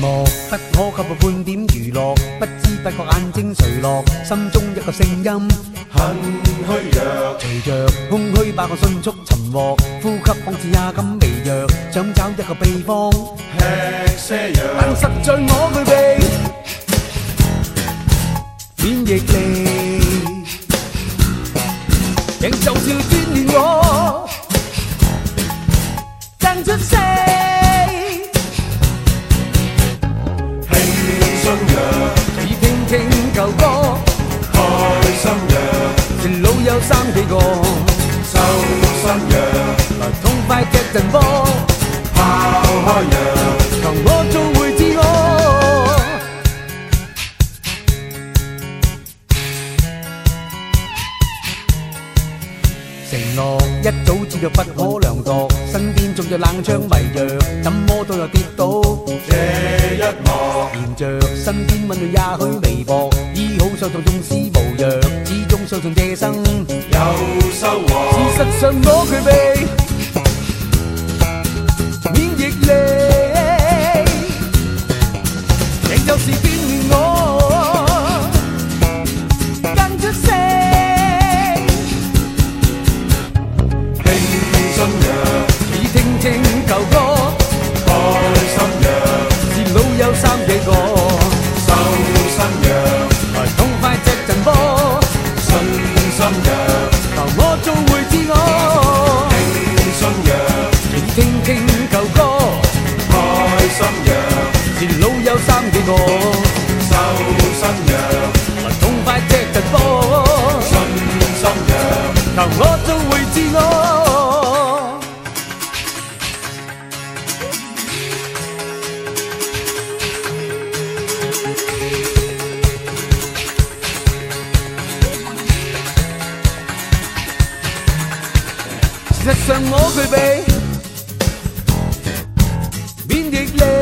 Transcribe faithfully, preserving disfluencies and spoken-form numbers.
幕不可給我半點娛樂，不知不覺眼睛垂落，心中一個聲音很虛弱， 隨着空虛把我迅速沉沒，呼吸仿似也感微弱，想找一個秘方吃些藥， 但實在我具備免疫力，仍就是鍛鍊我更出色。只聽聽舊歌， 開心藥， 前路有三幾個， 修身藥， 來痛快踢陣波， 拋開藥， 求我做回自我。承諾一早知道不可量度，身邊仲有冷槍迷藥，怎麼都有跌倒。 這一幕， 沿着身邊溫暖也許微薄，醫好傷痛縱使無藥，始終相信這生有收穫。 事實上我具備免疫力，仍舊是鍛鍊我更出色。 輕鬆藥， 只聽聽舊歌， 開心藥， 前路有三幾個， 修身藥， 來痛快踢陣波， 信心藥， 求我做回自我。 輕鬆藥， 只聽聽舊歌， 開心藥， 前路有三幾個， 修身藥， 來痛快踢陣波， 信心藥， 求我做回自我。事實上我具備免疫力。